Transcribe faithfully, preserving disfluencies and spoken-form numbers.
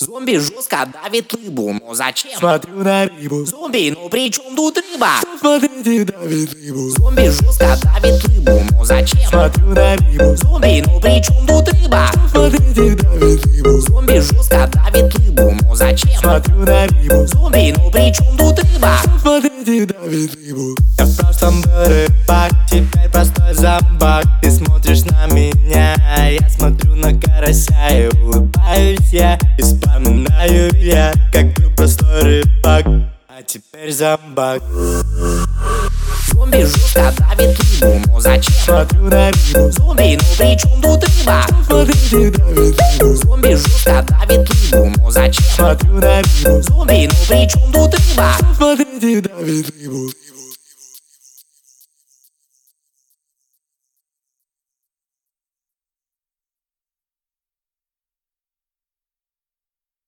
Зомби жестко давит рыбу, но зачем? Смотрю на рыбу. Зомби, ну при чем тут рыба? Смотрите, давит рыбу. Зомби жестко давит рыбу, но зачем? Смотрю на рыбу. Зомби, ну при чем тут рыба? Смотрите, давит рыбу. Зомби жестко давит рыбу, но зачем? Смотрю на рыбу. Зомби, ну при чем тут рыба? Смотрите, давит рыбу. Я в прошлом был рыбак, теперь простой зомбак. Ты смотришь на меня, я смотрю на карася и улыбаюсь я, и вспоминаю я, как был простой рыбак, а теперь зомбак. Зомби жестко давит рыбу, но зачем? Смотрю на рыбу. Зомби, ну при чем тут рыба? Смотрите, давит рыбу. Зомби жестко давит рыбу, но зачем? Смотрю на рыбу. Зомби, ну при чем тут рыба? Смотрите, давит рыбу.